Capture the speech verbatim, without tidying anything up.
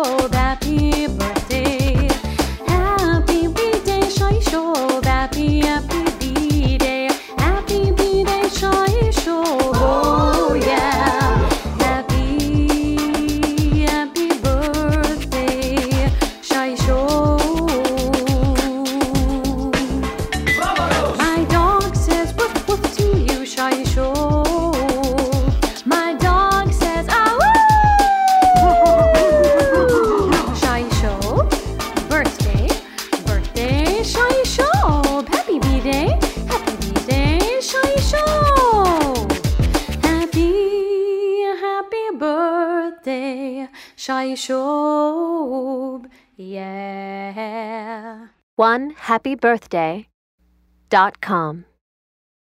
Shob, happy birthday. Happy birthday, Shai Shob, happy, happy birthday. Happy birthday, Shai Shob, oh yeah. Happy, happy birthday, Shai Shob. My dog says woof woof to you, Shai Shob. My dog says ah woo. Shai Shob, birthday, birthday, Shai Shob. Happy birthday, happy birthday, Shai Shob. Happy, happy birthday, Shai Shob. Yeah. one happy birthday dot com